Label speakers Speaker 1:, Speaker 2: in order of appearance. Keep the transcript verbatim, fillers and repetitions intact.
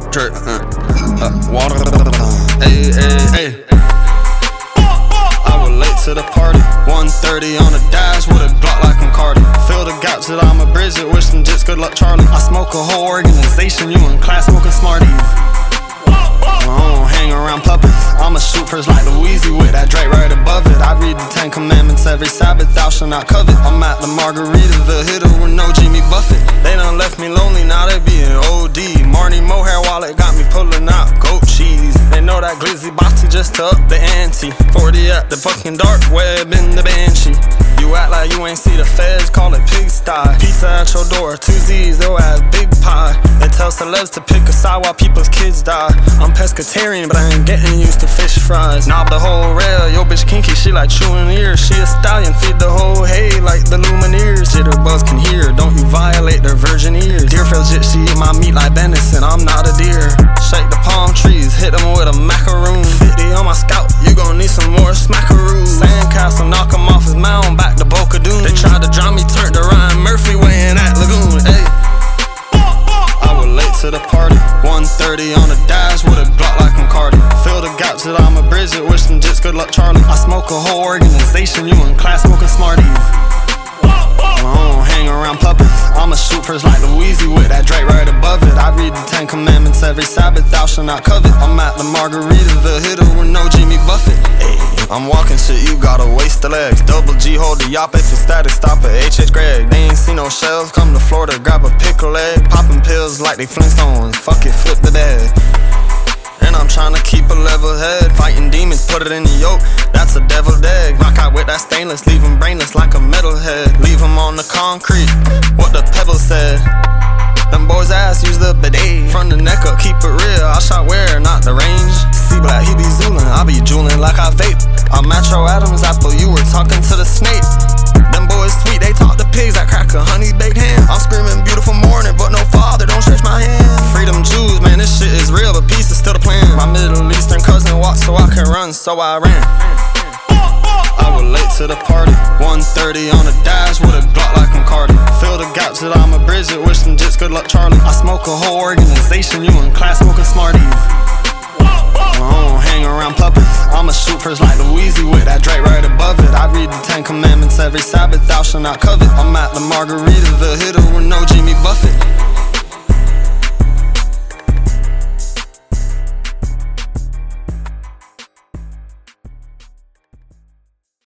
Speaker 1: Drake, uh, uh, water, ayy, ayy, ayy. I was late to the party, one thirty on the dash with a Glock like I'm Cardi. Fill the gaps that I'm a bridge it, wish them jits good luck Charlie. I smoke a whole organization, you in class smoking Smarties. I don't hang around puppets, I'ma shoot first like Louise with that Drake right above it. I read the Ten Commandments every Sabbath, thou shalt not covet. I'm at the Margaritaville, hitter with no Jimmy Buffett. They done left me lonely, now they be in O D. Marnie Mohair wallet got me pulling out goat cheese. They know that glizzy boxy just to up the ante. Forty at the fucking dark web in the Banshee. You act like you ain't see the feds, call it pigsty. Pizza at your door, two Z's, they'll ass big pie. They tell celebs to pick a side while people's kids die. I'm pescatarian, but I ain't getting used to fish fries. Knob the whole rail, yo bitch kinky, she like chewing ears. She a stallion, feed the whole hay like the Lumineers. Jitterbugs can hear, don't you violate their virgin ears. Deerfield jit, she eat my meat like venison, I'm not a deer. Shake the palm trees, hit them with a macaroon. fifty on my scalp, you gon' need some more smackaroos. Sandcastle, knock him off his mound, back to Boca Doom. They tried to drown me, turned to Ryan Murphy weighing at Lagoon, ayy. I was late to the party, one thirty on the dash with a Glock like I'm Cardi. Fill the gaps that I'm a bridge it, wish them jits good luck Charlie. I smoke a whole organization, you in class smoking Smarties. I don't hang around puppets, I'ma shoot first like Louise with that Drake right above it. I read the Ten Commandments every Sabbath, thou shalt not covet. I'm at the Margaritaville, hitter with no Jimmy Buffett. Ay, I'm walking shit, you gotta waste the legs. Double G hold the yop if it's static, stop at H H Greg. They ain't see no shells, come to Florida, grab a pickle egg. Popping pills like they Flintstones, fuck it, flip the bag. And I'm tryna keep a level head, fighting demons, put it in the yoke, that's a deviled egg. Rock out with that stainless, leave him brainless like a metalhead. Leave him on the concrete, what the pebble said. Them boys ass use the bidet, from the neck up, keep it real, I shot where, not the range. See black, he be zoolin', I be jewelin' like I vape. I'm Metro Adams apple, you were talking to the snake. Them boys sweet, they talk to pigs, I crack a honey baked ham. I'm screaming beautiful morning, but no father, don't stretch my hand. Freedom Jews, man, this shit is real, but peace is still the plan. My Middle Eastern cousin walked so I can run, so I ran. I was late to the party, one thirty on the dash with a Glock like I'm Cardi. Fill the gaps that I'm a bridge it, wish them jits good luck Charlie. I smoke a whole organization, you in class smoking Smarties. I don't hang around puppets, I'ma shoot first like Louise with that Drake right above it. I read the Ten Commandments every Sabbath, thou shalt not covet. I'm at the Margaritaville, hitter with no Jimmy Buffett.